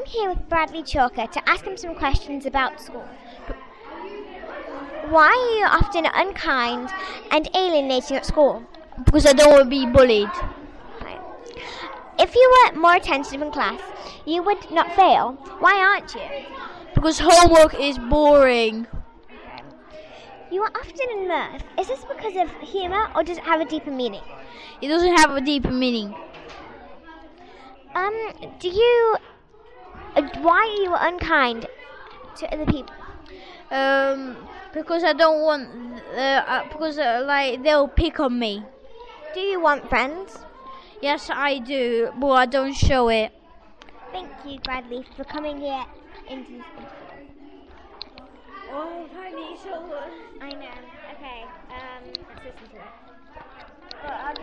here with Bradley Chalker to ask him some questions about school. Why are you often unkind and alienating at school? Because I don't want to be bullied. Right. If you were more attentive in class, you would not fail. Why aren't you? Because homework is boring. You are often in mirth. Is this because of humour or does it have a deeper meaning? It doesn't have a deeper meaning. Why are you unkind to other people? Because I don't want, they'll pick on me. Do you want friends? Yes, I do, but I don't show it. Thank you, Bradley, for coming here into this interview. Oh, I need someone. I know. Okay, let's listen to it.